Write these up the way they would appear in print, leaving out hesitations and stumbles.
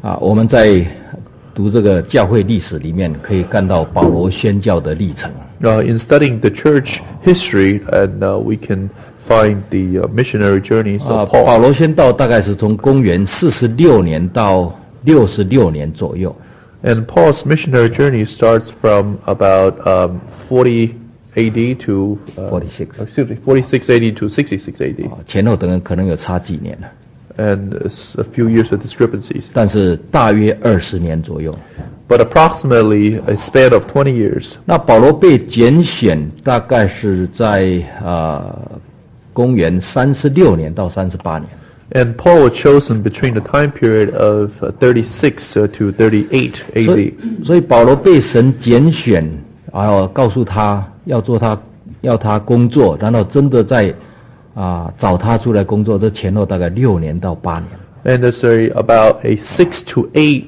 我们在读这个教会历史里面，可以看到保罗宣教的历程。 In studying the church history, and we can find the missionary journeys of Paul. 保罗宣道大概是从公元46年到66年左右。 And Paul's missionary journey starts from about 40 AD to 46 AD to 66 AD. 前后可能有差几年了。 And a few years of discrepancies. 但是大约20年左右。 But approximately a span of 20 years. 那保罗被拣选大概是在公元36年到38年。 And Paul was chosen between the time period of 36 to 38 AD. 所以保罗被神拣选，告诉他要他工作，然后真的在找他出来工作，这前后大概6年到8年。 And there's about a 6 to 8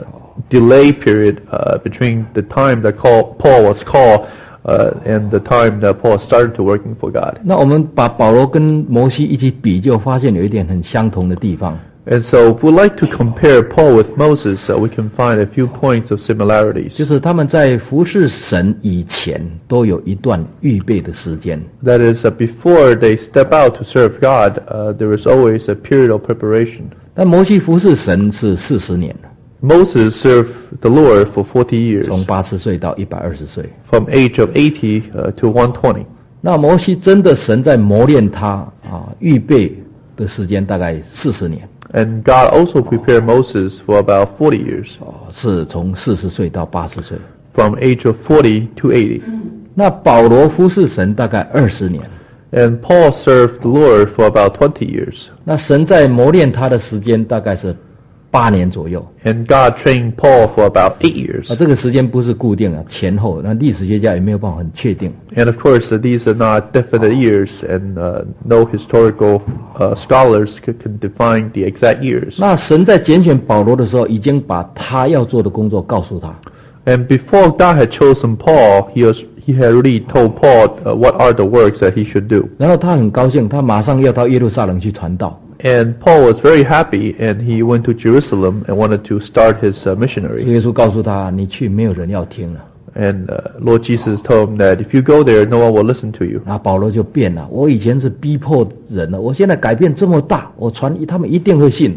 delay period between the time that Paul was called and the time that Paul started to working for God. 那我们把保罗跟摩西一起比，就发现有一点很相同的地方。 And so if we like to compare Paul with Moses, we can find a few points of similarities. 就是他们在服侍神以前都有一段预备的时间。 That is, before they step out to serve God, there is always a period of preparation. 但摩西服侍神是40年。 Moses served the Lord for 40 years. 从80岁到120岁。 From age of 80 to 120. 那摩西真的神在磨练他预备的时间大概40年。 And God also prepared Moses for about 40 years. 是从40岁到80岁。 From age of 40 to 80. 那保罗服侍神大概20年。 And Paul served the Lord for about 20 years. 那神在磨练他的时间大概是8年左右。 And God trained Paul for about 8 years. 这个时间不是固定的，前后，那历史学家也没有办法很确定。 And of course, these are not definite years, and no historical scholars can define the exact years. 那神在拣选保罗的时候，已经把他要做的工作告诉他。 And before God had chosen Paul, he had already told Paul what are the works that he should do. 然后他很高兴，他马上要到耶路撒冷去传道。 And Paul was very happy, and he went to Jerusalem and wanted to start his missionary. 耶稣告诉他：“你去，没有人要听了。” And Lord Jesus told him that if you go there, no one will listen to you. 那保罗就变了，我以前是逼迫人的，我现在改变这么大，我传他们一定会信。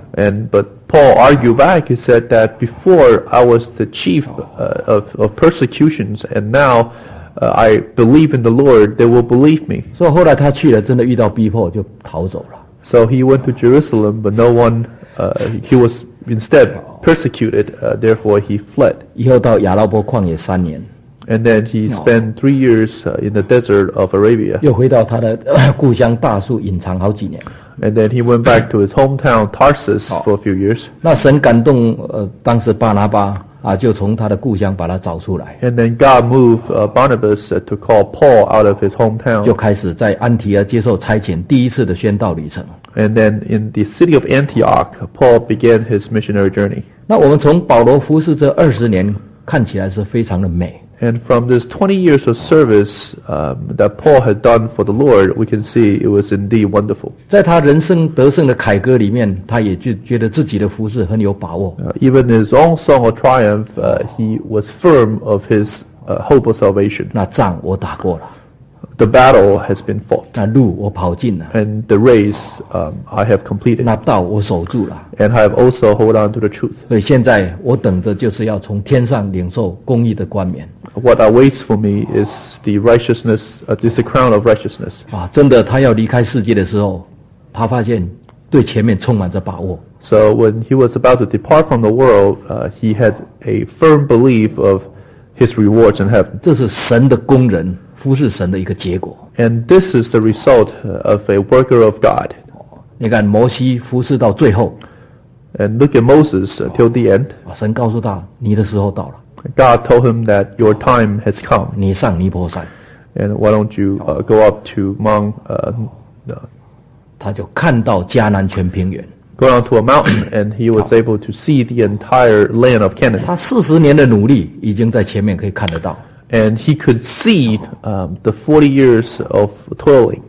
But Paul argued back. He said that before I was the chief of persecutions, and now I believe in the Lord. They will believe me. 所以后来他去了，真的遇到逼迫就逃走了。 So he went to Jerusalem, but no one. He was instead persecuted. Therefore, he fled. 以后到亚拉伯旷野3年。 And then he spent 3 years in the desert of Arabia. 又回到他的故乡大树隐藏好几年。 And then he went back to his hometown Tarsus for a few years. 那神感动当时巴拿巴就从他的故乡把他找出来。 And then God moved Barnabas to call Paul out of his hometown. 就开始在安提阿接受差遣，第一次的宣道旅程。 And then in the city of Antioch, Paul began his missionary journey. 那我们从保罗服侍这20年看起来是非常的美。 And from this 20 years of service that Paul had done for the Lord, we can see it was indeed wonderful. 在他人生得胜的凯歌里面，他也就觉得自己的服侍很有把握。 Even in his own song of triumph, he was firm of his hope of salvation. 那仗我打过了。 The battle has been fought. 那路我跑尽了。 And the race I have completed. 那道我守住了。 And I have also hold on to the truth. 所以现在我等着就是要从天上领受公义的冠冕。 What awaits for me is the righteousness, is the crown of righteousness. 真的，他要离开世界的时候，他发现对前面充满着把握。 So when he was about to depart from the world, he had a firm belief of his rewards in heaven. 这是神的工人服侍神的一个结果。 And this is the result of a worker of God. 你看摩西服侍到最后。 And look at Moses till the end. 神告诉他，你的时候到了。 God told him that your time has come. 你上尼泊山。 And why don't you go up to Mount? 他就看到迦南全平原。 Go down to a mountain, and he was able to see the entire land of Canaan. 他40年的努力已经在前面可以看得到。 And he could see the 40 years of toiling.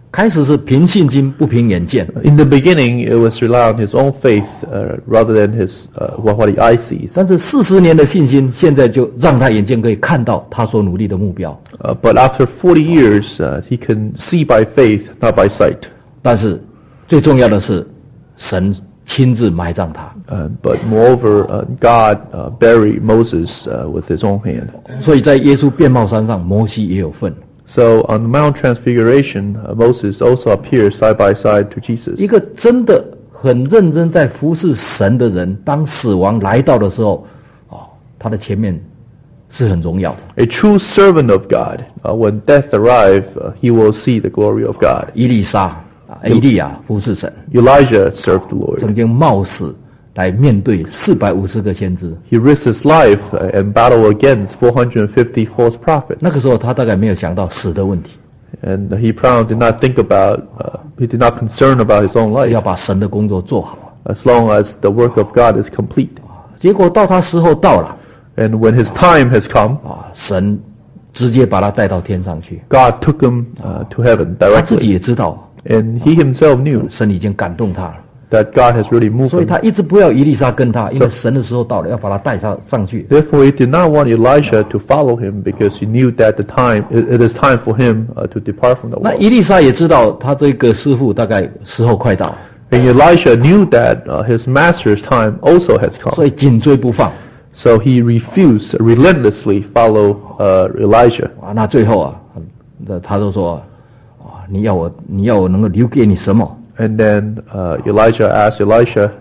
开始是凭信心不凭眼见， In the beginning, it was rely on his own faith rather than his what the eye sees. 但是40年的信心，现在就让他眼见可以看到他所努力的目标。 But after 40 years, he can see by faith, not by sight. 但是最重要的是，神亲自埋葬他。 But moreover, God buried Moses with his own hand. 所以在耶稣变貌山上，摩西也有份。 So on Mount Transfiguration, Moses also appears side by side to Jesus. 一个真的很认真在服侍神的人，当死亡来到的时候，他的前面是很荣耀的。 A true servant of God, when death arrives, he will see the glory of God. 以利沙、以利亚服侍神， Elijah served the Lord. 曾经冒死来面对450个先知。 He risked his life and battled against 450 false prophets. 那个时候他大概没有想到死的问题， And he probably did not think about, he did not concern about his own 是要 life 把神的工作做好。 as long as the work of God is complete. 结果到他时候到了， And when his time has come, 神直接把他带到天上去。 God took him to heaven 他自己 directly. 也知道， And he himself knew 神已经感动他了， that God has really moved 所以 him. 他一直不要以利沙跟他，因为神的时候到了，要把他带上去。 Therefore, he did not want Elisha to follow him because he knew that it is time for him to depart from the 那 world. 以利沙也知道他这个师傅大概时候快到， And Elisha knew that his master's time also has 所 come. 以紧追不放。 So he refused relentlessly follow Elijah. 那最后他就说你要我能够留给你什么？ And then Elijah asked Elisha,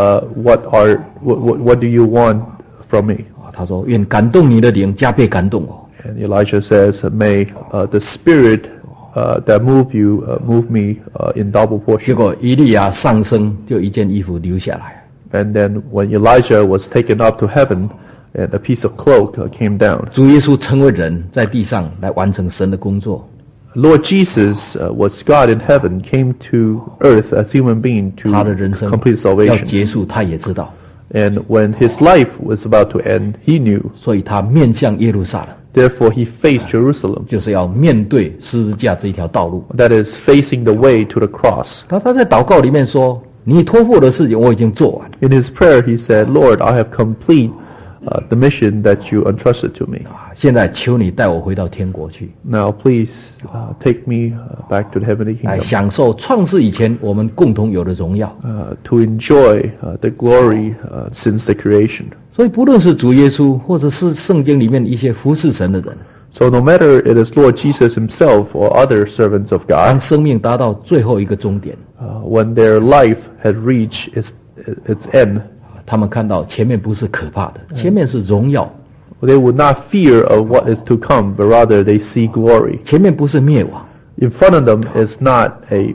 what do you want from me? 他说愿感动你的灵加倍感动我。 And Elisha says, may the spirit that move you move me in double 结 portion. 果以利亚上升，就一件衣服留下来。 And then when Elijah was taken up to heaven, and a piece of cloak came down. 主耶稣成为人，在地上来完成神的工作。 Lord Jesus was God in heaven, came to earth as human being 他的 to 人生 complete 要 salvation. 结束，他也知道， And when his life was about to end, he knew. 所以他面向耶路撒冷， Therefore, he faced Jerusalem. 就是要面对十字架这一条道路。 That is facing the way to the cross. 他在祷告里面说：“你托付我的事情，我已经做完。 In his prayer, he said, Lord, I have complete the mission that you entrusted to me. 现在求你带我回到天国去， Now, please take me back to the heavenly 来 kingdom 享受创世以前我们共同有的荣耀。 to enjoy the glory since the creation. 所以，不论是主耶稣，或者是圣经里面一些服侍神的人， So no matter it is Lord Jesus himself or other servants of 当 God, 生命达到最后一个终点， when their life had reached its end, 他们看到前面不是可怕的，前面是荣耀， they would not fear of what is to come, but rather they see glory. 前面不是灭亡， In front of them is not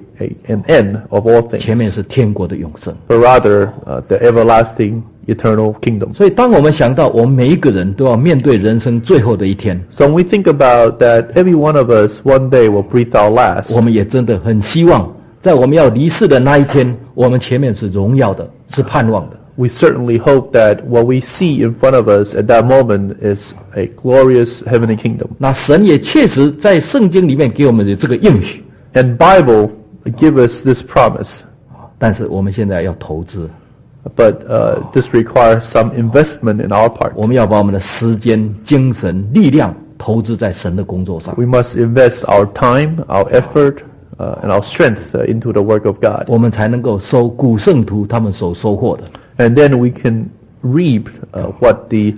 an end of all things, 前面是天国的永生。 but rather the everlasting eternal kingdom. 所以，当我们想到我们每一个人都要面对人生最后的一天， So when we think about that every one of us one day will breathe our last, 我们也真的很希望，在我们要离世的那一天，我们前面是荣耀的，是盼望的。 we certainly hope that what we see in front of us at that moment is a glorious heavenly kingdom. 那神也确实在圣经里面给我们的这个应许， And Bible give us this promise, 但是我们现在要投资， but this requires some investment in our part. 我们要把我们的时间、精神、力量投资在神的工作上， We must invest our time, our effort, and our strength into the work of God. 我们才能够收古圣徒他们所收获的。 And then we can reap what the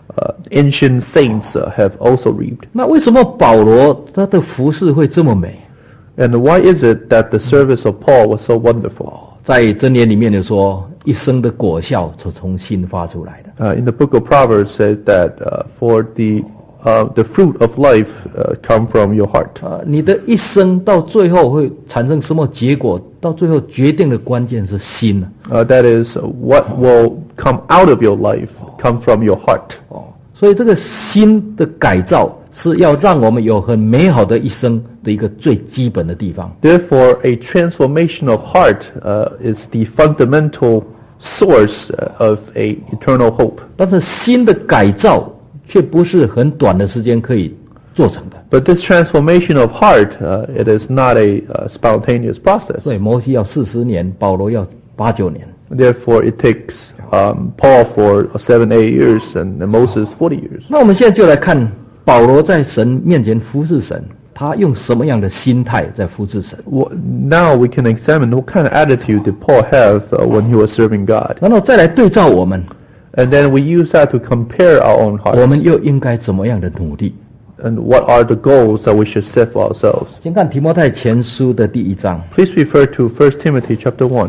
ancient saints have also reaped. 那为什么保罗他的服饰会这么美？ And why is it that the service of Paul was so wonderful? 在箴言里面就说，一生的果效是从心发出来的。 In the book of Proverbs says that for the fruit of life come from your heart. 你的一生到最后会产生什么结果？到最后决定的关键是心。 That is what will come out of your life come from your heart. 所以这个心的改造是要让我们有很美好的一生的一个最基本的地方。 Therefore, a transformation of heart is the fundamental source of a eternal hope. 但是心的改造却不是很短的时间可以做成的。 But this transformation of heart, it is not a spontaneous process. 所以摩西要40年，保罗要8、9年。 Therefore, it takes Paul for 7, 8 years and Moses 40 years. 那我们现在就来看保罗在神面前服侍神，他用什么样的心态在服侍神？ Now we can examine what kind of attitude did Paul have when he was serving God. 然后再来对照我们， And then we use that to compare our own 我 hearts. 们又应该怎么样的努力？ And what are the goals that we should set for ourselves? 先看提摩太前书的第1章， Please refer to 1 Timothy chapter 1.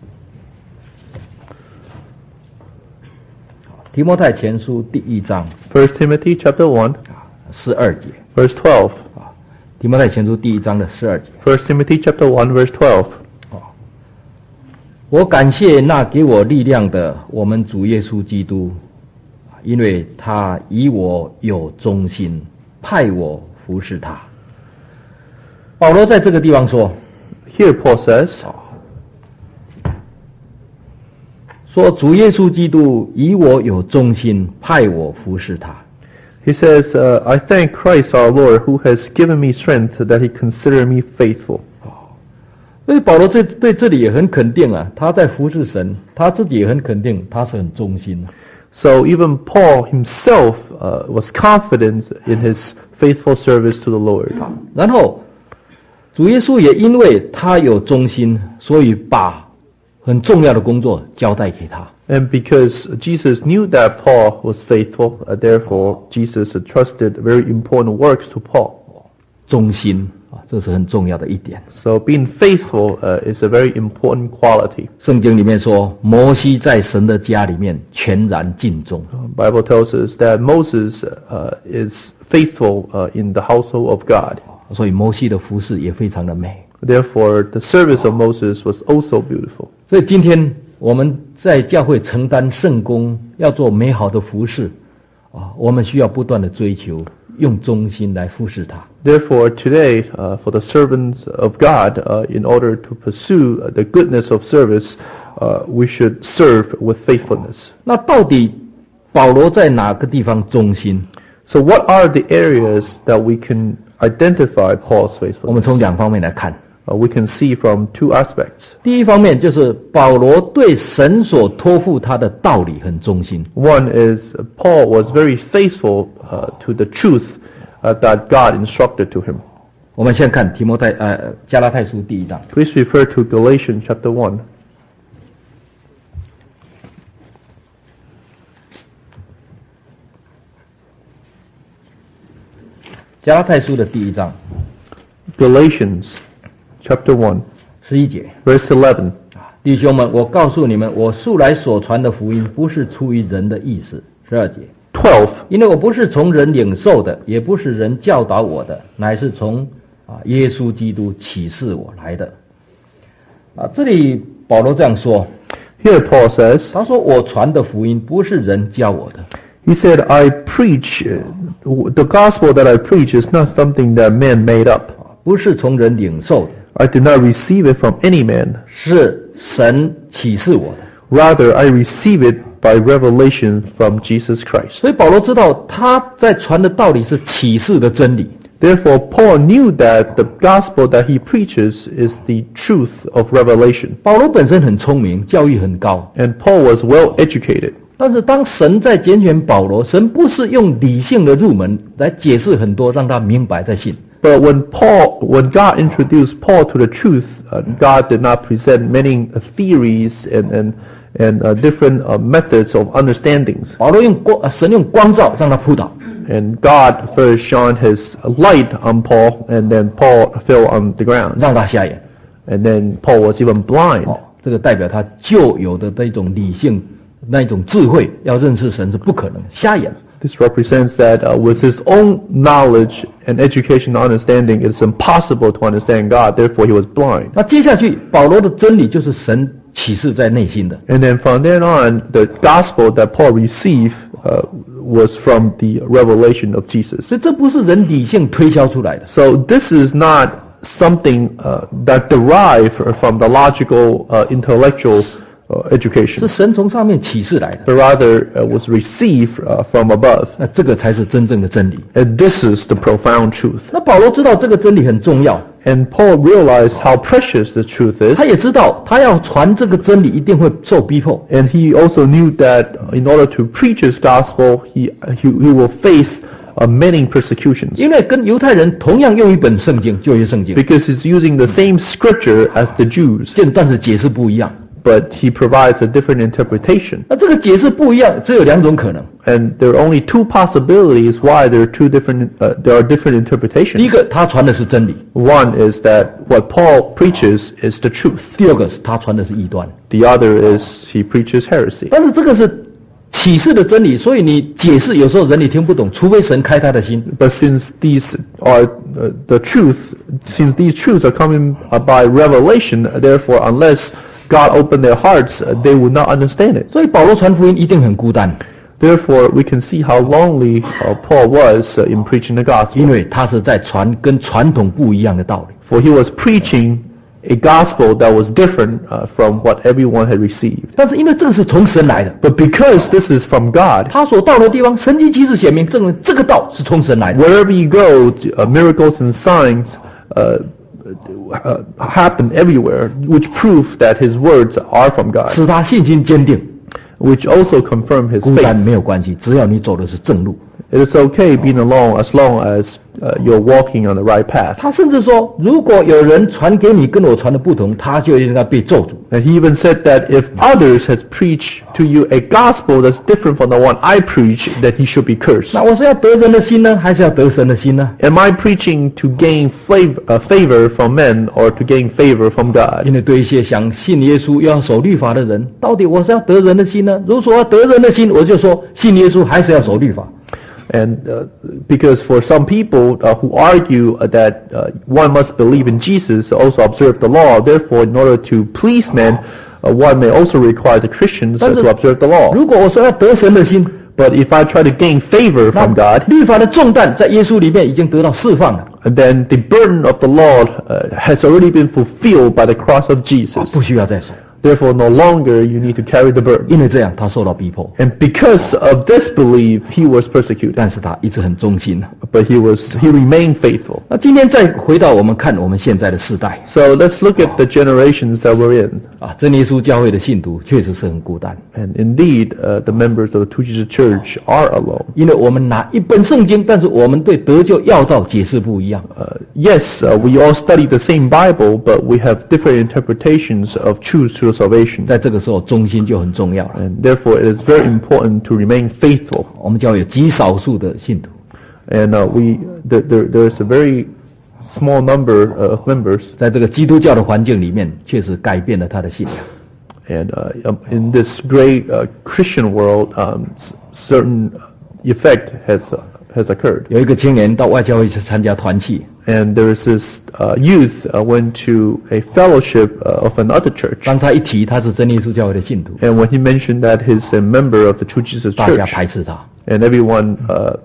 提摩太前书第1章 1 Timothy chapter 1, 12节， verse 12. 提摩太前书第1章的12节。 1 Timothy chapter 1, verse 12. 我感谢那给我力量的我们主耶稣基督，因为他以我有忠心，派我服侍他。保罗在这个地方说， Here Paul says, 说主耶稣基督以我有忠心，派我服侍他。 he says, I thank Christ our Lord who has given me strength that he consider me faithful. 所以保罗对这里也很肯定啊，他在服侍神，他自己也很肯定，他是很忠心的。 So even Paul himself was confident in his faithful service to the Lord. 然后主耶稣也因为他有忠心，所以把很重要的工作交代给他。 And because Jesus knew that Paul was faithful, therefore Jesus entrusted very important works to Paul. 忠心啊，这是很重要的一点。 So being faithful is a very important quality. 圣经里面说，摩西在神的家里面全然尽忠。 Bible tells us that Moses is faithful in the household of God. 所以摩西的服饰也非常的美。 Therefore, the service of Moses was also beautiful. 所以今天我们在教会承担圣工，要做美好的服饰啊，我们需要不断的追求，用忠心来服侍他。 Therefore, today, for the servants of God, in order to pursue the goodness of service, we should serve with faithfulness. 那到底保罗在哪个地方忠心？ So what are the areas that we can identify Paul's 我们 faithfulness? 从2方面来看。 We can see from two aspects. 第一方面就是保罗对神所托付他的道理很忠心。 One is Paul was very faithful to the truth that God instructed to him. 我们先看加拉太书第1章。 Please refer to Galatians chapter 1. 加拉太书的第1章 Galatians chapter 1, 11节。 verse 11. 弟兄们，我告诉你们，我素来所传的福音，不是出于人的意思。12节， 12. 因为我不是从人领受的，也不是人教导我的，乃是从耶稣基督启示我来的。这里保罗这样说， Here Paul says, 他说我传的福音不是人教我的， he said, I preach, the gospel that I preach is not something that man made up. 不是从人领受的， I did not receive it from any man. 是神启示我的。 Rather, I receive it by revelation from Jesus Christ. 所以保罗知道他在传的道理是启示的真理。 Therefore, Paul knew that the gospel that he preaches is the truth of revelation. 保罗本身很聪明，教育很高， And Paul was well educated. 但是当神在拣选保罗，神不是用理性的入门来解释很多，让他明白再信。 But when God introduced Paul to the truth, God did not present many theories and different methods of understandings. 保罗神用光照让他扑倒， And God first shone his light on Paul, and then Paul fell on the ground. 让他瞎眼。 And then Paul was even blind. 这个代表他旧有的那种理性、那种智慧，要认识神是不可能，瞎眼。 This represents that with his own knowledge and educational understanding, it is impossible to understand God. Therefore, he was blind. 那接下去保罗的真理就是神启示在内心的。 And then from then on, the gospel that Paul received was from the revelation of Jesus. 所以这不是人理性推销出来的， So this is not something that derived from the logical, intellectual education, 是神从上面启示来的。 but rather was received from above. 那这个才是真正的真理。 And this is the profound truth. 那保罗知道这个真理很重要， And Paul realized how precious the truth is. 他也知道他要传这个真理一定会受逼迫。 And he also knew that in order to preach his gospel, he will face many persecutions. 因为跟犹太人同样用一本圣经，旧约圣经， Because he's using the same scripture as the Jews, 但是解释不一样。 but he provides a different interpretation. 那这个解释不一样，只有两种可能。 And there are only two possibilities why there are different 第一 interpretations. 个，他传的是真理； One is that what Paul preaches is the truth. 第二个是他传的是异端。 The other is he preaches heresy. 但是这个是启示的真理，所以你解释有时候人你听不懂，除非神开他的心。 But since these are the truth, since these truths are coming by revelation, therefore, unless God opened their hearts, they would not understand it. 所以保罗传福音一定很孤单， Therefore, we can see how lonely Paul was in preaching the 因 gospel. 为他是在传跟传统不一样的道理。 For he was preaching a gospel that was different from what everyone had received. 但是因为这个是从神来的， But because this is from God, 他所到的地方，神迹奇事显明，证明这个道是从神来的。 wherever you go, miracles and signs happen everywhere, which prove that his words are from God, 使他信心坚定。 which also confirm his 孤单 faith. 没有关系，只要你走的是正路。 It is okay being alone as long as you're walking on the right path. 他甚至说，如果有人传给你跟我传的不同，他就应该被咒诅。 And he even said that if others has preached to you a gospel that's different from the one I preach, then he should be cursed. 那我是要得人的心呢，还是要得神的心呢？ Am I preaching to gain favor from men or to gain favor from God? 因为对一些想信耶稣又要守律法的人，到底我是要得人的心呢？如果说要得人的心，我就说信耶稣还是要守律法。 And because for some people who argue that one must believe in Jesus, also observe the law, therefore in order to please men, one may also require the Christians 但是 to observe the law. 如果我说要得神的心， But if I try to gain favor 那 from God, 律法的重担在耶稣里面已经得到释放了， then the burden of the law has already been fulfilled by the cross of Jesus. 不需要再守。 Therefore, no longer you need to carry the burden. 因为这样，他受到逼迫， And because of this belief, he was persecuted. 但是他一直很忠心。 But he remained faithful. 那今天再回到我们看我们现在的世代 So let's look at the generations that we're in. 啊，真耶稣教会的信徒确实是很孤单， And indeed, the members of the Two Jesus Church are alone. 因为我们拿一本圣经，但是我们对得救要道解释不一样。 Yes, we all study the same Bible, but we have different interpretations of truth to salvation. 在这个时候，忠心就很重要了。 And therefore, it is very important to remain faithful. 我们教会有极少数的信徒， And there is a very small number of members. 在这个基督教的环境里面，确实改变了他的信仰。 And in this great Christian world, certain effect has occurred. 有一个青年到外教会去参加团契， And there is this youth went to a fellowship of another church. 当他一提他是真耶稣教会的信徒， And when he mentioned that he's a member of the True Jesus 大家 Church, 排斥他。 and everyone,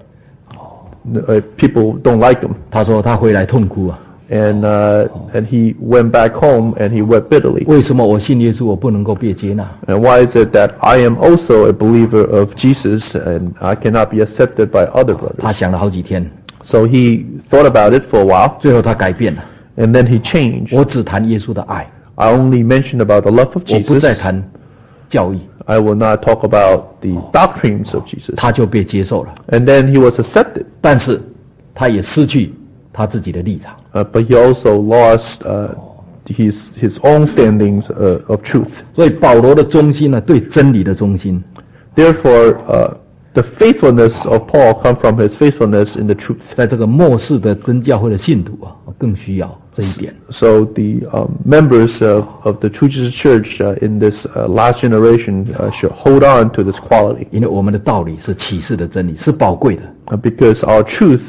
people don't like him. 他说他回来痛哭啊， And he went back home and he wept bitterly. 为什么我信耶稣我不能够被接纳？ And why is it that I am also a believer of Jesus and I cannot be accepted by other brothers? 他想了好几天， So he thought about it for a while, 最后他改变了。 and then he changed. 我只谈耶稣的爱， I only mentioned about the love of 我不 Jesus. 再谈教义， I will not talk about the doctrines of Jesus. 他就被接受了。 And then he was accepted, 但是他也失去他自己的立场。 but he also lost his own standings of truth. 所以保罗的忠心呢，对真理的忠心， Therefore, the faithfulness of Paul comes from his faithfulness in the truth. 在这个末世的真教会的信徒啊，更需要这一点。 So the members of the True Jesus Church in this last generation should hold on to this quality, 因为我们的道理是启示的真理，是宝贵的。 because our truth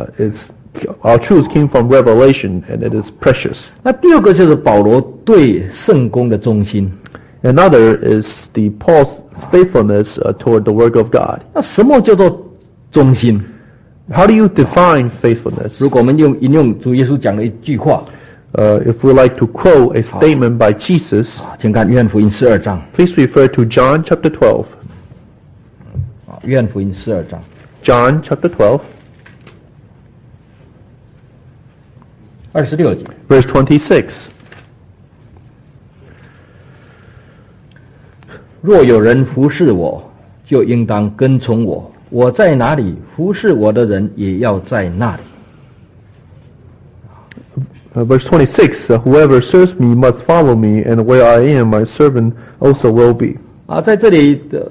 came from revelation and it is precious. 那第二个就是保罗对圣工的忠心。 Another is the Paul's faithfulness toward the work of God. 那什么叫做忠心？ How do you define faithfulness? 如果我们引用主耶稣讲的一句话， If we like to quote a statement by Jesus, 请看约翰福音12章 please refer to John chapter 12. 约翰福音12章 John chapter 12, 26节。 verse 26. 若有人服侍我，就应当跟从我。我在哪里，服侍我的人也要在那里。 Verse 26, whoever serves me must follow me, and where I am, my servant also will be. 在这里的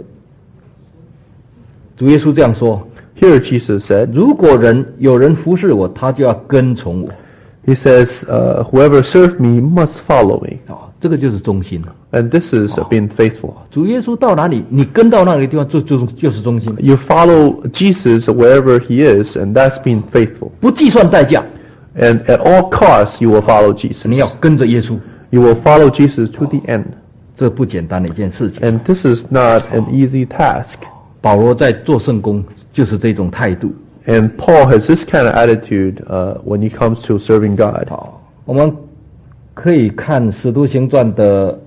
主耶稣这样说： Here Jesus said, 如果有人服侍我，他就要跟从我。 he says, whoever serves me must follow me. 这个就是忠心。 And this is being faithful. 主耶稣到哪里，你跟到那个地方，就是忠心， You follow Jesus wherever he is, and that's being faithful. 不计算代价， And at all costs, you will follow Jesus. 你要跟着耶稣， You will follow Jesus to the end. 这不简单的一件事情。 And this is not an easy task. 保罗在做圣工就是这种态度。 And Paul has this kind of attitude when he comes to serving God. 我们可以看《使徒行传》的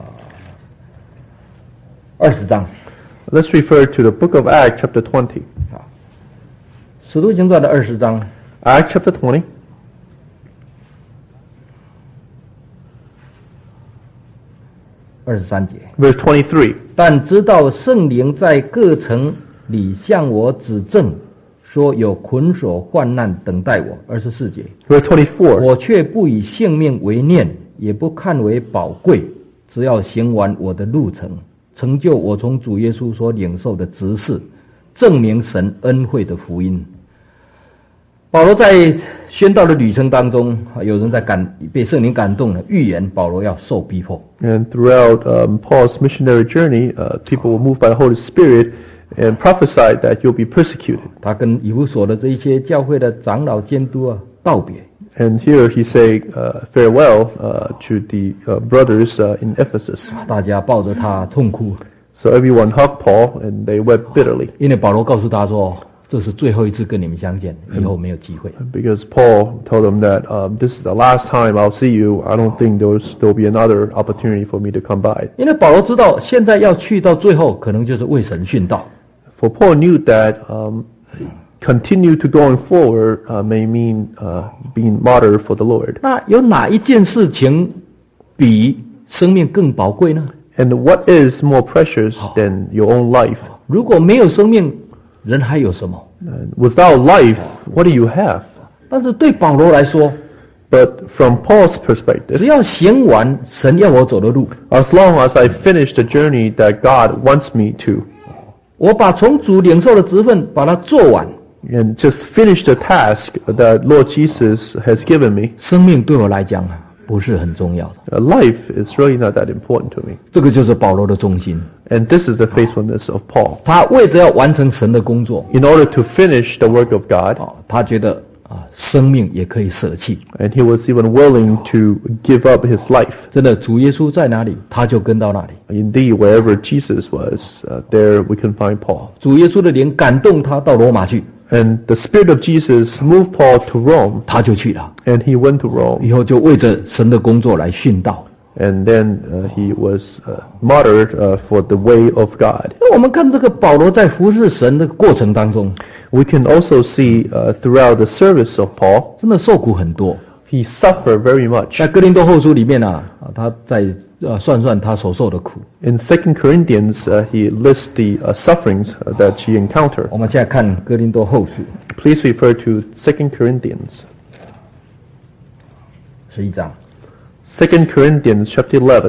20章， Let's refer to the book of Acts chapter 20. 《使徒行传》的20章 Acts chapter 20, 23节。 verse 23. 但知道圣灵在各城里向我指证，说有捆锁患难等待我。24节， Verse 24. 我却不以性命为念，也不看为宝贵，只要行完我的路程，成就我从主耶稣所领受的职事，证明神恩惠的福音。保罗在宣道的旅程当中，有人在被圣灵感动了，预言保罗要受逼迫。 And throughout Paul's missionary journey, people were moved by the Holy Spirit and prophesied that you'll be persecuted. 他跟以弗所的这一些教会的长老监督道别。 And here he say farewell to the brothers in Ephesus. 大家抱着他痛哭， So everyone hugged Paul and they wept bitterly 因为保罗告诉他说，这是最后一次跟你们相见，以后没有机会。 because Paul told them that this is the last time I'll see you. I don't think there'll be another opportunity for me to come by. 因为保罗知道，现在要去到最后，可能就是为神殉道。 For Paul knew that continue to going forward may mean being martyred for the Lord. 那有哪一件事情比生命更宝贵呢？ And what is more precious than your own life? 如果没有生命，人还有什么？ Without life, what do you have? 但是对保罗来说， But from Paul's perspective, 只要行完神要我走的路， as long as I finish the journey that God wants me to, 我把从主领受的职分把它做完， and just finish the task that Lord Jesus has given me, 生命对我来讲不是很重要的。 life is really not that important to me. 这个就是保罗的忠心， And this is the faithfulness of Paul. 他为着要完成神的工作， In order to finish the work of God, 他觉得生命也可以舍弃。 and he was even willing to give up his life. 真的，主耶稣在哪里，他就跟到哪里。 Indeed, wherever Jesus was, there we can find Paul. 主耶稣的灵感动他到罗马去， And the Spirit of Jesus moved Paul to Rome, 他就去了， and he went to Rome. 以后就为着神的工作来殉道。 And then he was martyred for the way of God. 那我们看这个保罗在服侍神的过程当中， We can also see throughout the service of Paul, 真的受苦很多。 he suffered very much. 在哥林多后书里面他在算他所受的苦。 In 2 Corinthians, he lists the sufferings that he encountered. 我们现在看哥林多后书 Please refer to 2 Corinthians. 11章， 2 Corinthians chapter 11.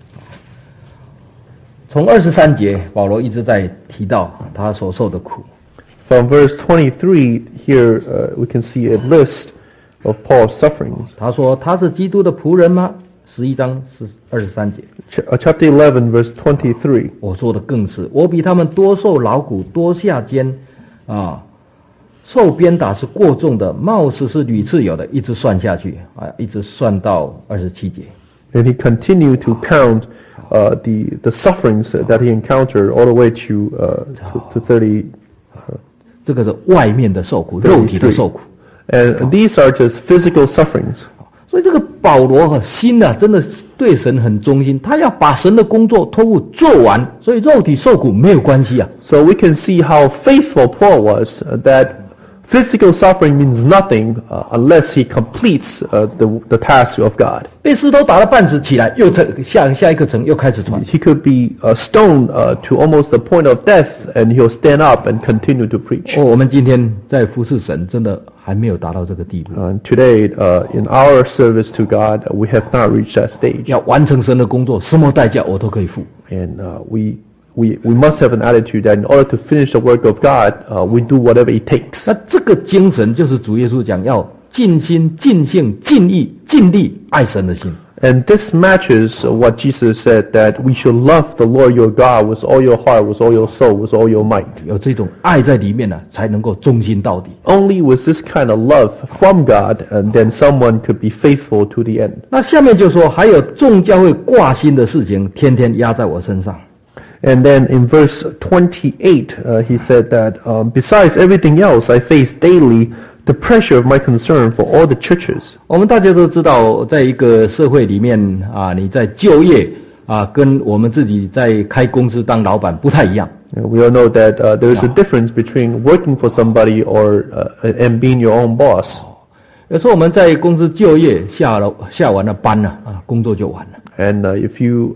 从23节，保罗一直在提到他所受的苦。 From verse 23, here we can see a list of Paul's sufferings. 他说他是基督的仆人吗？11章是23节。 Chapter 11, verse 23. 我说的更是，我比他们多受劳苦，多下监，受鞭打是过重的，冒死是屡次有的，一直算下去，一直算到27节。 And he continued to count the sufferings that he encountered all the way to 30. 这个是外面的受苦，肉体的受苦。 And these are just physical sufferings. 所以这个保罗心真的对神很忠心，他要把神的工作托付做完，所以肉体受苦没有关系啊。 So we can see how faithful Paul was, that physical suffering means nothing unless he completes the task of God. 被石头打了半死起来，又下一个城又开始传。 He could be stoned to almost the point of death, and he'll stand up and continue to preach. 我们今天在服侍神，真的还没有达到这个地步。 Today, in our service to God, we have not reached that stage. 要完成神的工作，什么代价我都可以付。 And we must have an attitude that in order to finish the work of God, we do whatever it takes. 那这个精神就是主耶稣讲要尽心、尽性、尽意、尽力爱神的心。 And this matches what Jesus said, that we should love the Lord your God with all your heart, with all your soul, with all your might. 有这种爱在里面才能够忠心到底。 Only with this kind of love from God, and then someone could be faithful to the end. 那下面就说还有众教会挂心的事情，天天压在我身上。 And then in verse 28, he said that besides everything else, I face daily the pressure of my concern for all the churches. 我们大家都知道，在一个社会里面你在就业跟我们自己在开公司当老板不太一样。 We all know that there is a difference between working for somebody and being your own boss. 有时候我们在公司就业下完了班工作就完了。 And if you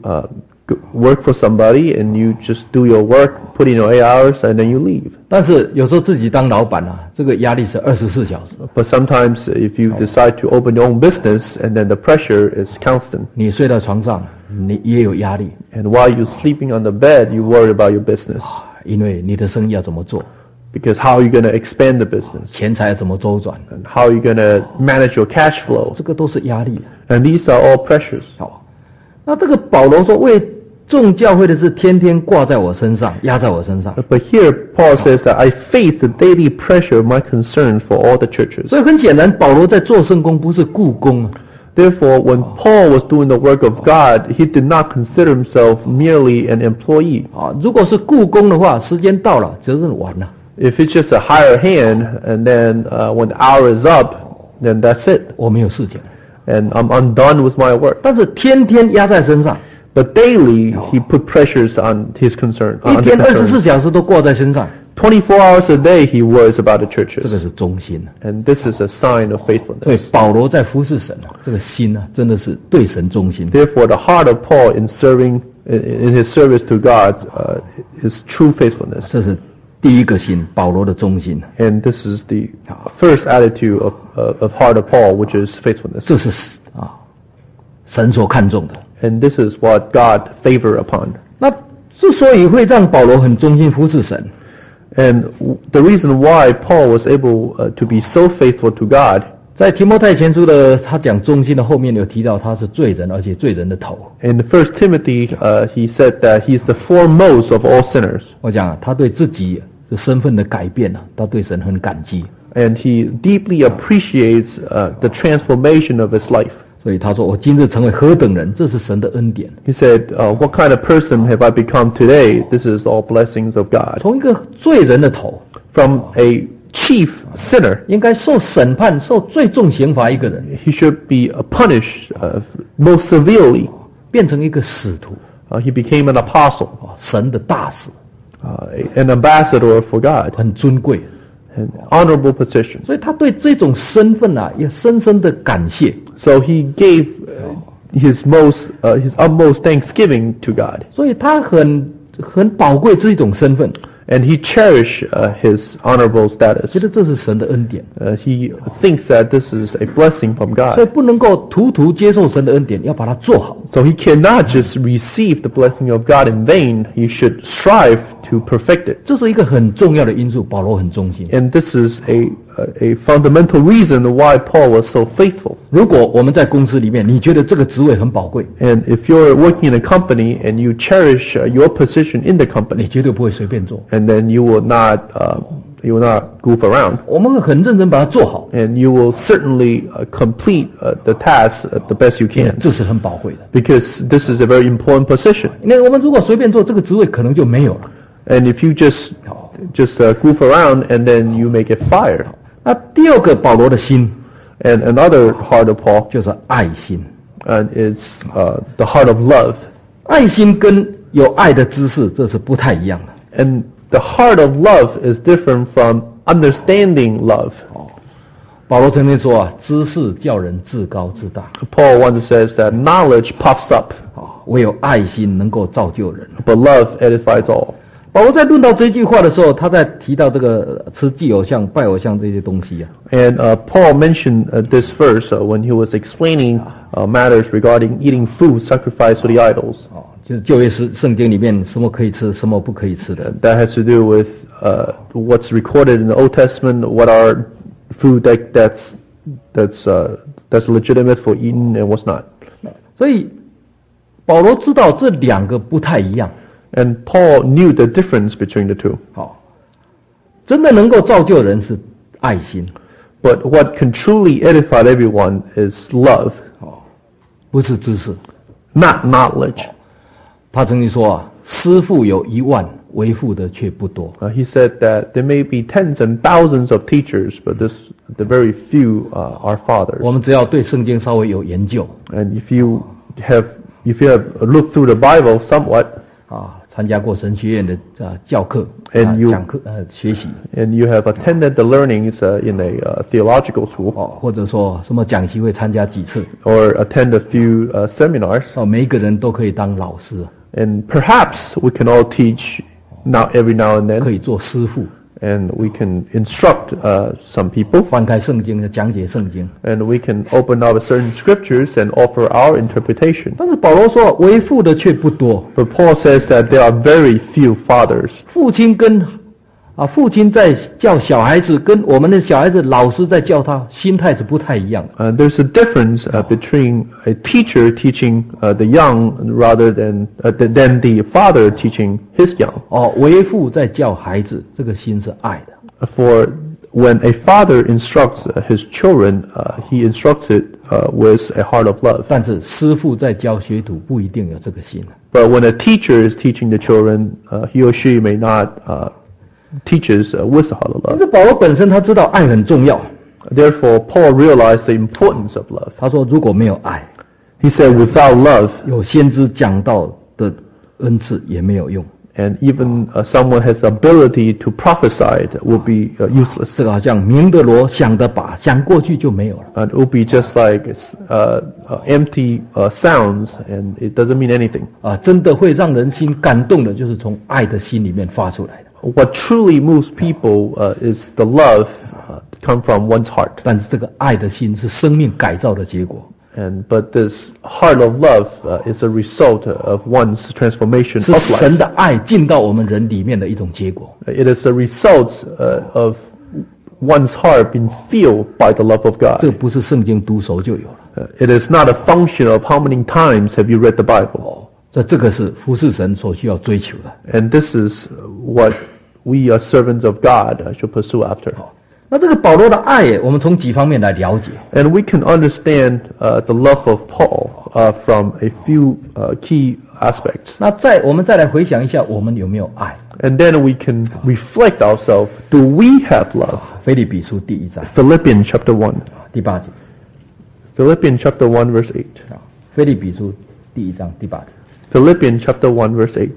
work for somebody and you just do your work, put in your 8 hours, and then you leave. 但是有时候自己当老板这个压力是24小时。 But sometimes if you decide to open your own business, and then the pressure is constant. 你睡在床上，你也有压力， And while you're sleeping on the bed, you worry about your business. 因为你的生意要怎么做， Because how are you going to expand the business? 钱财要怎么周转， And how are you going to manage your cash flow? 这个都是压力。 And these are all pressures. 好，那这个保罗说为众教会的事天天挂在我身上，压在我身上。 But here Paul says that I face the daily pressure of my concern for all the churches. 所以很显然，保罗在做圣工不是雇工。 Therefore, when Paul was doing the work of God, he did not consider himself merely an employee. 如果是雇工的话，时间到了，责任完了。 If it's just a hired hand, and then when the hour is up, then that's it. 我没有事情， And I'm done with my work. 但是天天压在身上， But daily, he put pressures on his concern. 一 On 天 his 24 concern. 小时都挂在身上， 24 hours a day, he worries about the 这个 churches. 是忠心。 And this is a sign of 对 faithfulness. 保罗在服侍神这个心真的是对神忠心。 Therefore, the heart of Paul in his service to God is true faithfulness. 这是第一个心，保罗的忠心。 And this is the first attitude of heart of Paul, which is faithfulness. 这是神所看重的。 And this is what God favor upon. 那之所以会让保罗很忠心服侍神， And the reason why Paul was able to be so faithful to God, 在提摩太前书的他讲忠心的后面有提到他是罪人，而且罪人的头。 in 1 Timothy, he said that he's the foremost of all sinners. 我讲他对自己的身份的改变他对神很感激， And he deeply appreciates the transformation of his life. 所以他说：“我今日成为何等人，这是神的恩典。 He said, what kind of person have I become today? This is all blessings of God. 从一个罪人的头， From a chief sinner, 应该受审判、受最重刑罚一个人， he should be punished most severely. 变成一个使徒， He became an apostle, 神的大使， an ambassador for God, 很尊贵。 an honorable position. 所以他对这种身份也深深的感谢。 So he gave his utmost thanksgiving to God. 所以他很宝贵这一种身份， And he cherished his honorable 觉 status. 得这是神的恩典， He thinks that this is a blessing from 所以 God. 不能够途接受神的恩典，要把它做好。 So he cannot just receive the blessing of God in vain. He should strive to perfect it. 这是一个很重要的因素。保罗很忠心。 And this is a fundamental reason why Paul was so faithful. 如果我们在公司里面，你觉得这个职位很宝贵， And if you're working in a company and you cherish your position in the 你 company, 绝对不会随便做。 and then you will not goof around, 我们会很认真把它做好， and you will certainly complete the task the best you can, 这是很宝贵的。 because this is a very important position. 因为我们如果随便做，这个职位可能就没有了。 And if you just goof around and then you may get fired. 那第二个保罗的心， And another heart of Paul, 就是爱心。 and it's the heart of love. 爱心跟有爱的知识这是不太一样的。 And the heart of love is different from understanding love. 保罗曾经说啊，知识叫人自高自大， Paul once says that knowledge puffs up, 唯有爱心能够造就人。 but love edifies all. 保罗在论到这句话的时候，他在提到这个吃祭偶像、拜偶像这些东西啊。 And Paul mentioned this verse when he was explaining matters regarding eating food sacrificed to the idols. 就是旧约圣经里面什么可以吃，什么不可以吃的。 That has to do with what's recorded in the Old Testament, what are food that's legitimate for eating and what's not. 所以保罗知道这两个不太一样。 And Paul knew the difference between the two. 好，真的能够造就人是爱心， But what can truly edify everyone is love, 不是知识。 not knowledge. 他曾经说啊，师傅有10000，为父的却不多。 He said that there may be tens and thousands of teachers, but the very few are fathers. 我们只要对圣经稍微有研究 And if you have looked through the Bible somewhat, 啊，参加过神学院的教课、 And you- 讲课学习 and you have attended the learnings in a theological school, 或者说什么讲习会参加几次 or attend a few seminars, 每一个人都可以当老师， and perhaps we can all teach every now and 可 then, 以做师傅， and we can instruct some people, 翻开圣经讲解圣经。 and we can open up certain scriptures and offer our interpretation. 但是保罗说，为父的却不多。 But Paul says that there are very few fathers. 父亲在教小孩子，跟我们的小孩子老师在教他，心态是不太一样的。 There's a difference between a teacher teaching the young rather than the father teaching his young. 为父在教孩子，这个心是爱的。 For when a father instructs his children, he instructs it with a heart of love. 但是师傅在教学徒，不一定有这个心。 But when a teacher is teaching the children, he or she may not teaches with the heart of 但 love. 是保罗本身他知道爱很重要， Therefore, Paul realized the importance of love. 他说如果没有爱， He said, without love, 有先知讲道的恩赐也没有用。 and even someone has the ability to prophesy, it will be useless. 这个好像明的罗想的把，想过去就没有了。 And it will be just like empty sounds, and it doesn't mean anything. 真的会让人心感动的，就是从爱的心里面发出来的。 What truly moves people is the love come from one's heart. 但是这个爱的心是生命改造的结果。 But this heart of love is a result of one's transformation 是 of life. 神的爱进到我们人里面的一种结果。 It is a result of one's heart being filled by the love of 这 God. 不是圣经读熟就有了。 It is not a function of how many times have you read the Bible. 这个是服侍神所需要追求的。 And this is what we as servants of God should pursue after. 那这个保罗的爱，我们从几方面来了解。 And we can understand the love of Paul from a few key aspects. 那我们再来回想一下，我们有没有爱？ And then we can reflect ourselves. Do we have love? 腓立比书第1章 Philippians chapter 1. 第8节。 Philippians chapter 1 verse 8. 腓立比书第1章第8节。 Philippians chapter 1 verse 8.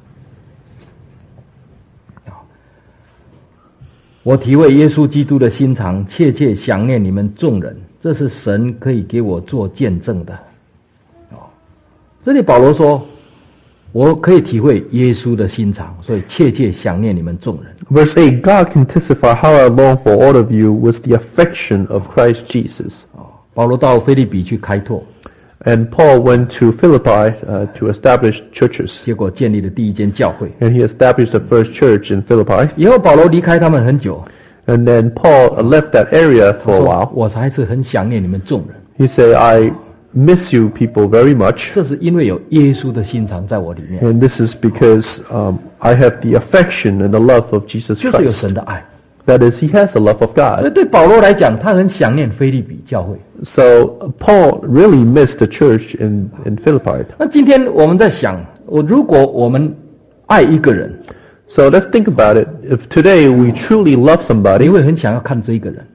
我体会耶稣基督的心肠，切切想念你们众人，这是神可以给我做见证的。这里保罗说，我可以体会耶稣的心肠，所以切切想念你们众人。 Verse 8, God can testify how I long for all of you with the affection of Christ Jesus. 保罗到腓立比去开拓， And Paul went to Philippi to establish churches. 结果建立了第一间教会。 And he established the first church in Philippi. 以后保罗离开他们很久， And then Paul left that area for a 说 while. 我还是很想念你们众人。 He said, I miss you people very much. 这是因为有耶稣的心肠在我里面， And this is because I have the affection and the love of Jesus 就是有 Christ. 神的爱。 That is, he has the love of 所以 God. 对保罗来讲，他很想念腓立比教会。 So Paul really missed the church in Philippi. 那今天我们在想，如果我们爱一个人， So let's think about it. If today we truly love 你 somebody, 会很想要看这一个人，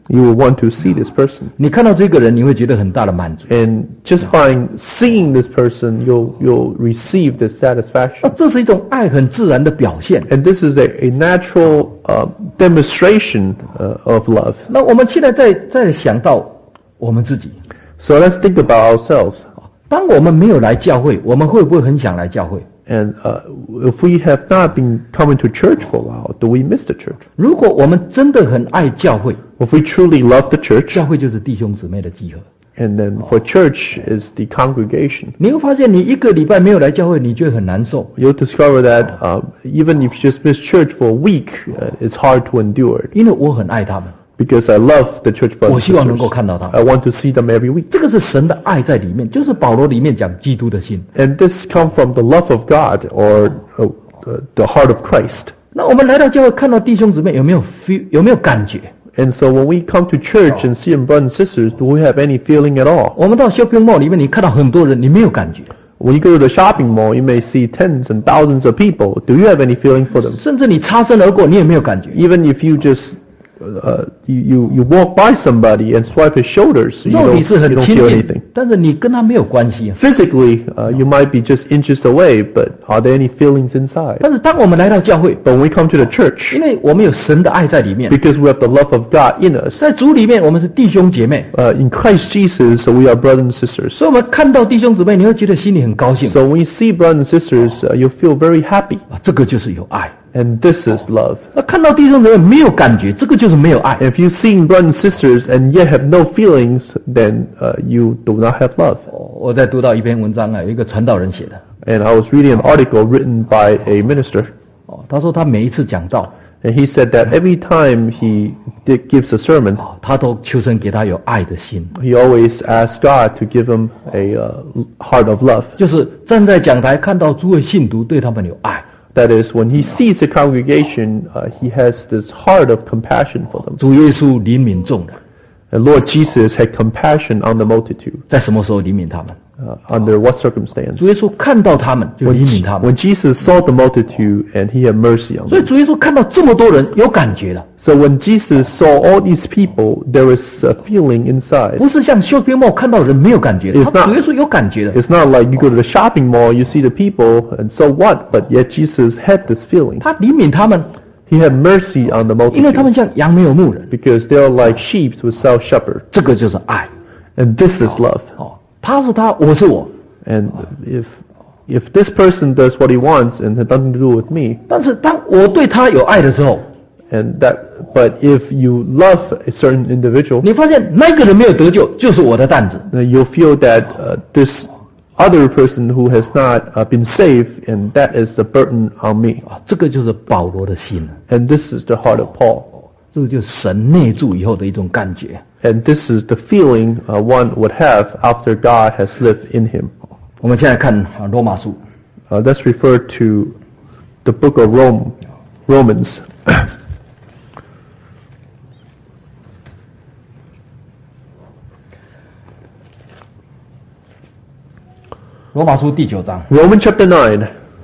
You will want to see this person. 你看到这个人，你会觉得很大的满足。 And just by seeing this person, you'll receive this 那 satisfaction. 这是一种爱很自然的表现。 And this is a natural demonstration of love. 那我们现在再想到我们自己， So let's think about ourselves. 当我们没有来教会，我们会不会很想来教会？ And if we have not been coming to church for a while, do we miss the church? 如果我们真的很爱教会， If we truly love the church, 教会就是弟兄姊妹的集合。 and then for church is the congregation, 你会发现，你一个礼拜没有来教会，你觉得很难受， you'll discover that even if you just miss church for a week, it's hard to endure it. 因为我很爱他们， Because I love the church 我 brothers 希 and 望能够 sisters. 看到他们。 I want to see them every week. 这个是神的爱在里面，就是保罗里面讲基督的心。 And this comes from the love of God or the heart of Christ. 那我们来到教会，看到弟兄姊妹有没有 feel， 有没有感觉？ And so when we come to church and see them brothers and sisters, do we have any feeling at all? 我们到 shopping mall 里面，你看到很多人，你没有感觉， When you go to the shopping mall, you may see tens and thousands of people. Do you have any feeling for them? 甚至你擦身而过，你也没有感觉。 Even if you just you walk by somebody and swipe his shoulders, you 肉体是 don't 很亲 feel 近 anything.， 但是你跟他没有关系啊。 Physically, you might be just inches away, but are there any feelings inside? 但是当我们来到教会， But when we come to the church, 因为我们有神的爱在里面， because we have the love of God in us, 在主里面我们是弟兄姐妹， in Christ Jesus, we are brothers and sisters. 所以我们看到弟兄姊妹，你会觉得心里很高兴 So when you see brothers and sisters, you feel very happy. 啊，这个就是有爱。 And this is love. 那看到弟兄姊妹没有感觉，这个就是没有爱。 If you've seen brothers and sisters and yet have no feelings, then you do not have love. 我在读到一篇文章啊，有一个传道人写的 And I was reading an article written by a minister, 哦，他说他每一次讲道 and he said that every time he gives a sermon, 啊，他都求神给他有爱的心， he always asks God to give him a heart of love. 就是站在讲台看到诸位信徒对他们有爱。 That is, when he sees the congregation, he has this heart of compassion for them. 主耶稣怜悯众人， And Lord Jesus had compassion on the multitude. 在什么时候怜悯他们？ Under what circumstance? 主耶稣看到他们就怜悯他们， When Jesus saw the multitude and he had mercy on 所以 them. 主耶稣看到这么多人有感觉了， So when Jesus saw all these people, there was a feeling inside. 不是像 shopping mall 看到人没有感觉的， It's 他 not- 主耶稣有感觉的。 It's not like you go to the shopping mall, you see the people, and so what? But yet Jesus had this feeling. 他怜悯他们， He had mercy on the 因为他们 multitude 像羊没有牧人， because they are like sheep without shepherd. 这个就是爱。 And this is love. 哦，他是他，我是我。 And if this person does what he wants and has nothing to do with me, 但是当我对他有爱的时候， but if you love a certain individual, 你发现那个人没有得救，就是我的担子。 you'll feel that this other person who has not been saved, and that is the burden on me. 啊，这个就是保罗的心， And this is the heart of Paul. 这个就是神内住以后的一种感觉。 And this is the feeling one would have after God has lived in him. 我们现在看罗马书， Let's refer to the book of Romans. 罗马书第9章， Romans chapter 9.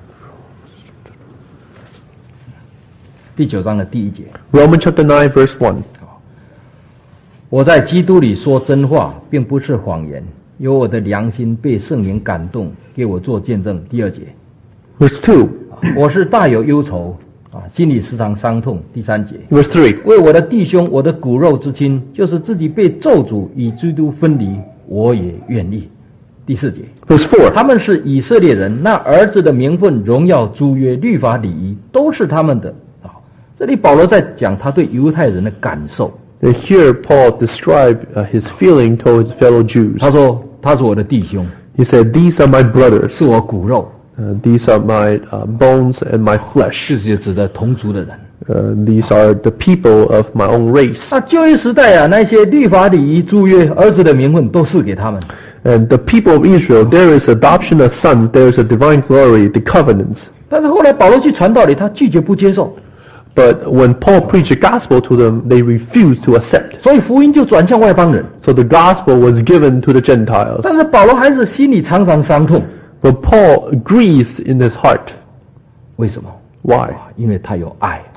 第9章的第1节。 Romans chapter 9 verse 1. 我在基督里说真话，并不是谎言，有我的良心被圣灵感动，给我做见证。第2节， Verse 2. 我是大有忧愁啊，心里时常伤痛。第3节， Verse 3. 为我的弟兄，我的骨肉之亲，就是自己被咒诅与基督分离，我也愿意。第4节， Verse 4. 他们是以色列人，那儿子的名分、荣耀、诸约、律法、礼仪，都是他们的。啊，这里保罗在讲他对犹太人的感受。 Here Paul described his feeling towards fellow Jews. 他说他是我的弟兄， He said, "These are my brothers. 是我骨肉， These are my bones and my flesh. 这是指的同族的人。 These are the people of my own race." 那旧约时代啊，那些律法、礼仪、诸约、儿子的名分都赐给他们。 And the people of Israel, there is adoption of sons, there is a divine glory, the covenants. 但是后来保罗去传道理，他拒绝不接受， But when Paul preached the gospel to them, they refused to accept. 所以福音就转向外邦人。 So the gospel was given to the Gentiles. 但是保罗还是心里常常伤痛， But Paul grieves in his heart. 为什么？ Why? 因为他有爱，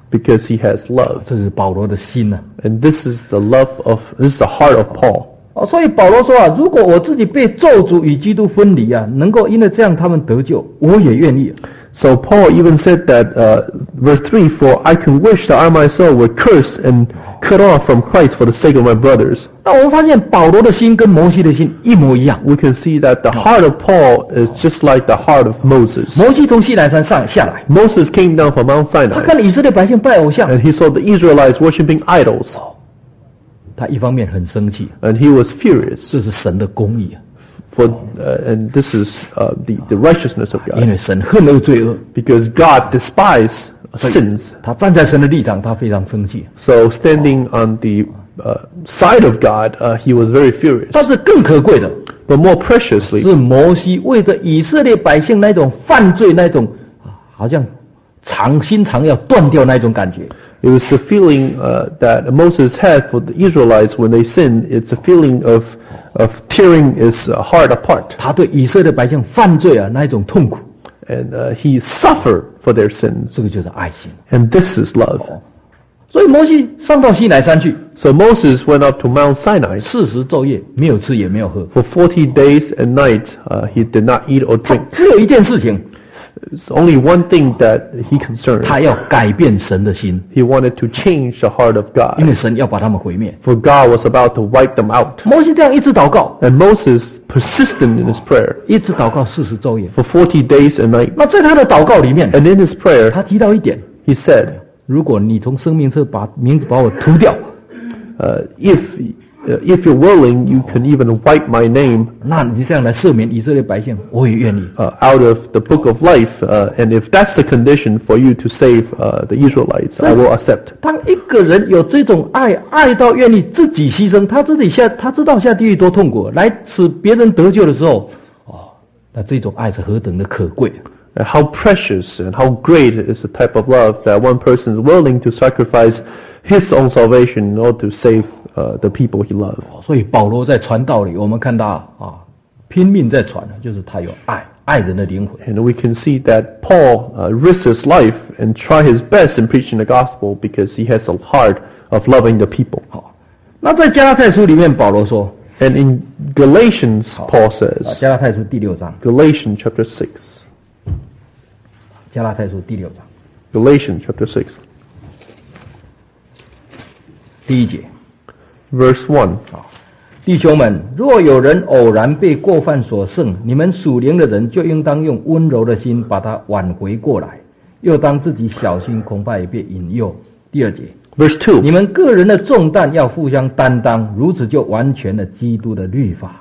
because he has love. 这是保罗的心啊。 And this is the heart of Paul. 所以保罗说啊，如果我自己被咒诅与基督分离啊，能够因为这样他们得救，我也愿意。 So Paul even said that, verse 3, for I can wish that I myself were cursed and cut off from Christ for the sake of my brothers. 那我们发现保罗的心跟摩西的心一模一样。 We can see that the heart of Paul is just like the heart of Moses. 摩西从西乃山下来， Moses came down from Mount 他 Sinai 看以色列百姓拜偶像， and he saw the Israelites worshiping idols. 他一方面很生气， And he was furious. 这是神的公义啊， And this is the righteousness of 因 God. 为神恨恶罪恶， Because God despises sins. 他站在神的立场，他非常生气。 So standing on the side of God, he was very furious. 但是更可贵的 But more preciously, 是摩西为着以色列百姓那种犯罪那种，好像心肠要断掉那种感觉。 it was the feeling that Moses had for the Israelites when they sinned. It's a feeling of tearing his heart apart. 他对以色列百姓犯罪啊那一种痛苦， And he suffered for their sins. 这个就是爱心。 And this is love. 所以摩西上到西乃山去， So Moses went up to Mount Sinai. 40昼夜没有吃也没有喝， For 40 days and nights, he did not eat or 他 drink. 只有一件事情， It's only one thing that he concerned. 他要改变神的心， He wanted to change the heart of 因 God. 为神要把他们毁灭。 For God was about to wipe them out. 摩西这样一直祷告， And Moses persisted in his prayer 一直祷告40昼夜。 for 40 days and nights. 那在他的祷告里面， And in his prayer, 他提到一点， he said, 如果你从生命册把名字把我涂掉， if you're willing, you can even wipe my name 那你这样来赦免以色列百姓，我也愿意。 out of the book of life. And if that's the condition for you to save the Israelites, I will accept. 当一个人有这种爱到愿意自己牺牲，他知道下地狱多痛苦，来使别人得救的时候，那这种爱是何等的可贵。 And how precious and how great is the type of love that one person is willing to sacrifice his own salvation in order to save the people he loved. 所以保罗在传道里，我们看到拼命在传，就是他有爱人的灵魂。 And we can see that Paul risks his life and try his best in preaching the gospel because he has a heart of loving the people. 好，那在加拉太书里面，保罗说， And in Galatians, Paul says, 加拉太书第6章， Galatians chapter 6, 加拉太书第6章 Galatians chapter 6, 第1节。 verse 1. 弟兄们，若有人偶然被过犯所胜，你们属灵的人就应当用温柔的心把他挽回过来，又当自己小心，恐怕也被引诱。第2节， Verse 2. 你们个人的重担要互相担当，如此就完全了基督的律法。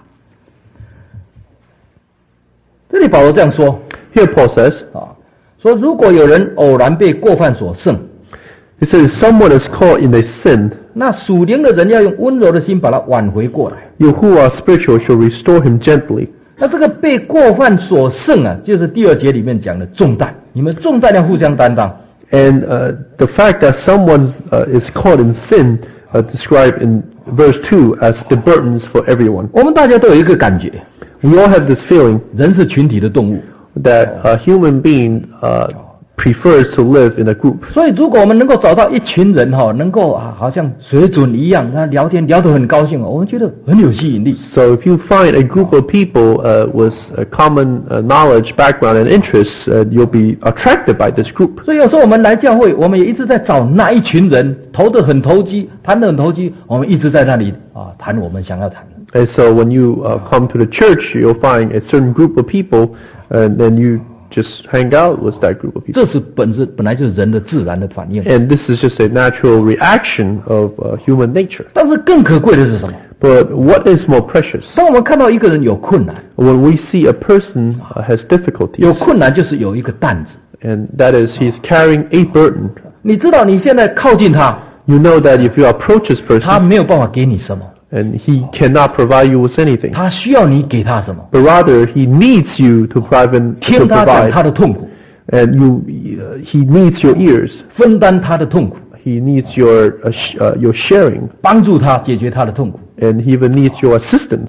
这里保罗这样说 Here Paul says, 说如果有人偶然被过犯所胜， he says, someone is caught in a sin, 那属灵的人要用温柔的心把他挽回过来。 you who are spiritual shall restore him gently. 那这个被过犯所胜啊，就是第2节里面讲的重担，你们重担要互相担当。 And the fact that someone is caught in sin described in verse 2 as the burdens for everyone. 我们大家都有一个感觉， We all have this feeling 人是群体的动物， that a human being prefers to live in a group. 所以如果我们能够找到一群人能够好像水准一样，他聊天聊得很高兴，我们觉得很有吸引力。 So if you find a group of people with a common knowledge, background, and interests, you'll be attracted by this group. 所以有时候我们来教会，我们也一直在找那一群人，投得很投机，谈得很投机，我们一直在那里谈我们想要谈的。 And so when you come to the church, you'll find a certain group of people, and then you just hang out with that group of people. 这是本来就是人的自然的反应。 And this is just a natural reaction of human nature. 但是更可贵的是什么？ But what is more precious? 当我们看到一个人有困难， When we see a person has 有 difficulties, 困难就是有一个担子。 and that is he's carrying a burden. 你知道你现在靠近他， You know that if you approach this 他 person, 没有办法给你什么， and he cannot provide you with anything, 他需要你给他什么？ but rather he needs you to provide, 听他讲他 provide 的痛苦， and he needs your ears. 分担他的痛苦， He needs your sharing, 帮助他解决他的痛苦。 and he even needs your assistance.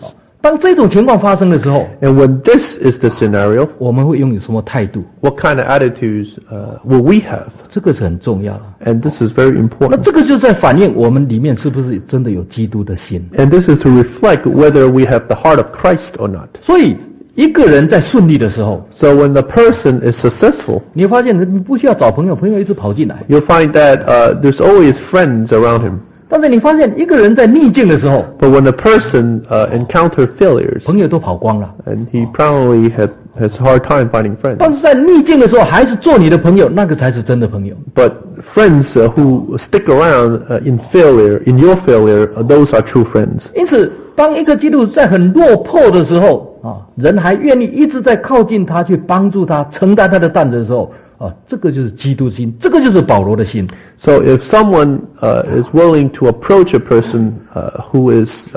当这种情况发生的时候， And when this is the scenario, 我们会拥有什么态度？ what kind of attitudes will we have? 这个是很重要的。 And this is very 那 important. 这个就在反映我们里面是不是真的有基督的心。 And this is to reflect whether we have the heart of Christ or not. 所以一个人在顺利的时候， So when the person is successful, 你会发现你不需要找朋友，朋友一直跑进来。 you'll find that there's always friends around him. 但是你发现一个人在逆境的时候， But when a person encounters failures, 朋友都跑光了。 and he probably has a hard time finding friends. 但是在逆境的时候，还是做你的朋友，那个才是真的朋友。 But friends who stick around in failure, in your failure, those are true friends. 因此，当一个基督徒在很落魄的时候啊，人还愿意一直在靠近他，去帮助他，承担他的担子的时候啊，这个就是基督心，这个就是保罗的心。 So if someone is willing to approach a person who is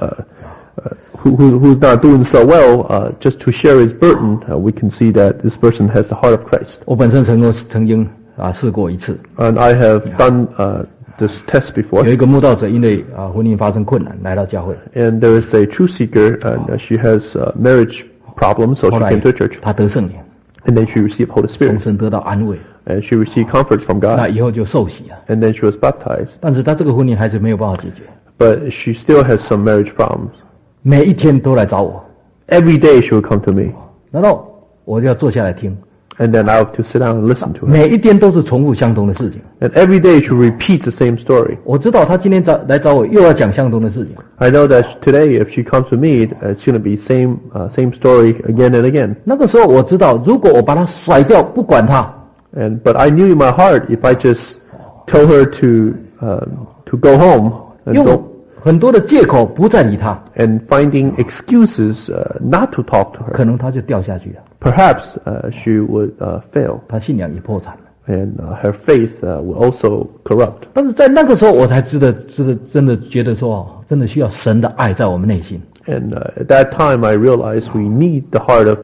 who's not doing so well, just to share his burden, we can see that this person has the heart of Christ. 我本身曾经试过一次， And I have done this test 有 before. 一个慕道者因为婚姻发生困难来到教会， And there is a truth seeker, and she has marriage problems, so 后 she 来 came to church. 他得圣灵， And then she received Holy 从 Spirit, 神得到安慰， and she received comfort from 那 God. 以后就受洗了。 And then she was baptized. 但是他这个婚姻还是没有办法解决， But she still has some marriage problems. 每一天都来找我， Every day she would come to me, 然后我就要坐下来听， and then I have to sit down and listen to her. 每一天都是重复相同的事情。 And every day she repeats the same story. 我知道他今天来找我又要讲相同的事情， I know that today, if she comes to me, it's going to be same story again and again. 那个时候我知道，如果我把他甩掉，不管他， But I knew in my heart, if I just tell her to go home and 用很多的借口不再理他， and finding excuses not to talk to her, 可能他就掉下去了， perhaps she would fail, 他信仰也破产了。 and her faith will also corrupt. 但是在那个时候，我才真的觉得说，真的需要神的爱在我们内心。 And at that time, I realized we need the heart of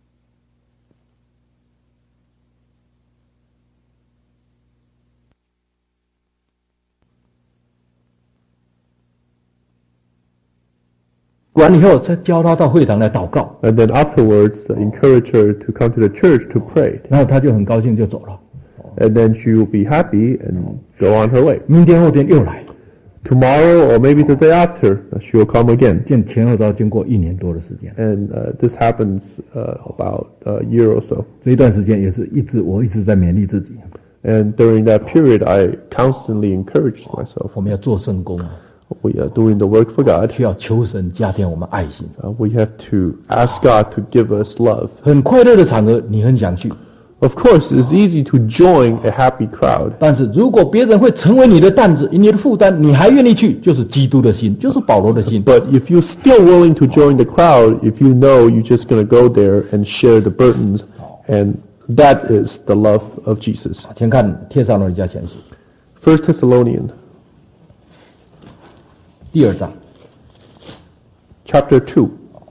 完以后，再教他到会堂来祷告， And then afterwards, encourage her to come to the church to pray. 然后他就很高兴就走了。 And then she will be happy and go on her way. 明天后天又来， Tomorrow or maybe the day after, she will come again. 见前后都经过1年多的时间。 And this happens about a year or so. 这一段时间也是我一直在勉励自己， And during that period, I constantly encouraged myself. 我们要做圣工， We are doing the work for God. 需要求神加添我们爱心。 We have to ask God to give us love. 很快乐的场合，你很想去， Of course, it's easy to join a happy crowd. 但是如果别人会成为你的担子、你的负担，你还愿意去，就是基督的心，就是保罗的心。 But if you're still willing to join the crowd, if you know you're just going to go there and share the burdens, and that is the love of Jesus. 请看帖撒罗尼迦前书 First Thessalonians 第2章 chapter 2,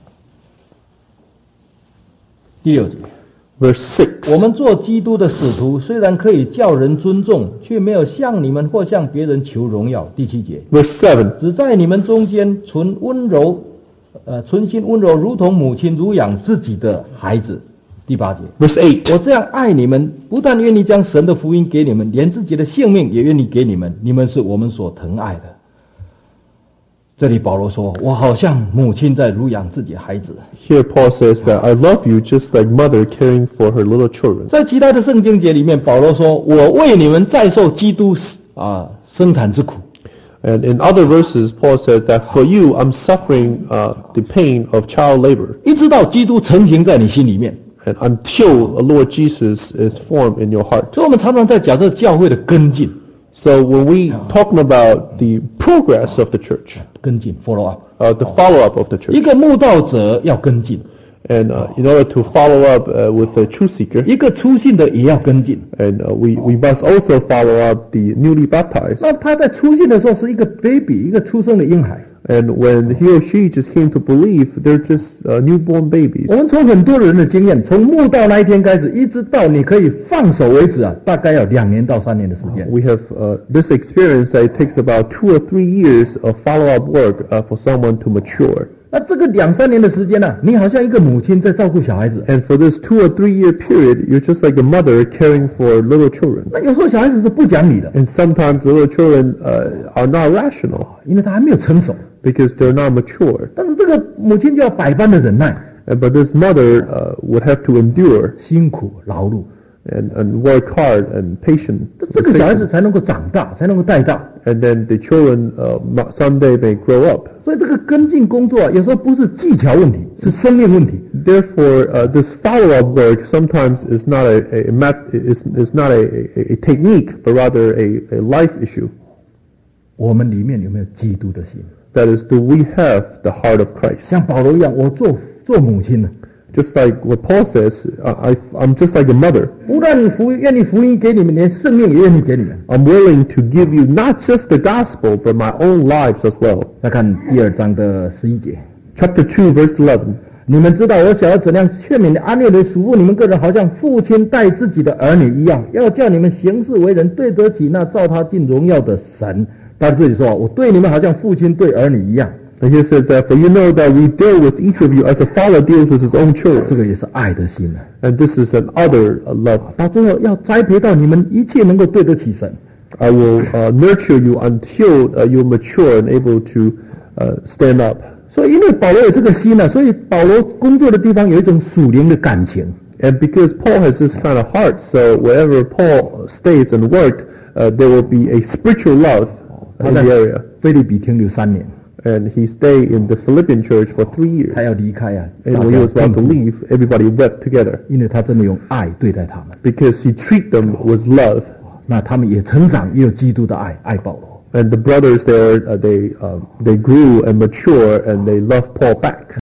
第6节。 verse 6. 我们做基督的使徒，虽然可以叫人尊重，却没有向你们或向别人求荣耀。第7节， Verse 7. 只在你们中间存心温柔，如同母亲乳养自己的孩子。第8节， Verse 8. 我这样爱你们，不但愿意将神的福音给你们，连自己的性命也愿意给你们。你们是我们所疼爱的。这里保罗说，我好像母亲在乳养自己的孩子。 Here Paul says that I love you just like mother caring for her little children. 在其他的圣经节里面，保罗说，我为你们再受基督生产之苦。 And in other verses, Paul says that for you, I'm suffering the pain of child labor. 一直到基督成型在你心里面。 And until the Lord Jesus is formed in your heart. 所以我们常常在讲这教会的跟进， So when we talking about the progress of the church, 跟进 follow up， the follow-up of the 一 church, 个慕道者要跟进， and in order to follow up with the truth seeker, 一个初信的也要跟进。 and we must also follow up the newly baptized. 那他在初信的时候是一个 baby， 一个出生的婴孩。 And when he or she just came to believe, they're just newborn babies. 我们从很多人的经验，从慕道那一天开始，一直到你可以放手为止大概要2年到3年的时间。 We have this experience that it takes about 2 or 3 years of follow-up work for someone to mature. 那这个2-3年的时间呢，你好像一个母亲在照顾小孩子。 And for this 2 or 3 year period, you're just like a mother caring for little children. 那有时候小孩子是不讲理的， And sometimes little children are not rational 因为他还没有成熟。 because they're not mature. 但是这个母亲就要百般的忍耐， But this mother would have to endure 辛苦劳碌， and work hard and patient. 这个小孩子才能够长大，才能够带大。 And then the children someday may grow up. 所以这个跟进工作有时候不是技巧问题，是生命问题。 Therefore, this follow-up work sometimes is not is not a technique, but rather a life issue. 我们里面有没有基督的心？ That is, do we have the heart of Christ? 像保罗一样，我做母亲呢， Just like what Paul says, I'm just like a mother. 不但愿意福音给你们，连生命也愿意给你们。 I'm willing to give you not just the gospel, but my own lives as well. 再看第2章的11节， Chapter 2, verse 11. 你们知道我晓得怎样劝勉安慰人嘱咐你们个人，好像父亲待自己的儿女一样，要叫你们行事为人对得起那造他进荣耀的神。他这里说，我对你们好像父亲对儿女一样。 And he says that, for you know that we deal with each of you as a father deals with his own 这 children. 个也是爱的心啊。 And this is an other love. 到最后要栽培到你们一切能够对得起神。 I will nurture you until you mature and able to stand up. 所以因为保罗有这个心呢，所以保罗工作的地方有一种属灵的感情。 And because Paul has this kind of heart, so wherever Paul stays and work, there will be a spiritual love 他 in 在 the area. 腓立比停留3年， And he stayed in the Philippian church for 3 years. 他要离开啊， And 大 when he 家 was about to 痛苦 leave, everybody wept together 因为他真的用爱对待他们， because he treated them with love. 那他们也成长，也有基督的爱保罗。 And the brothers there, they grew and mature, and they loved Paul back.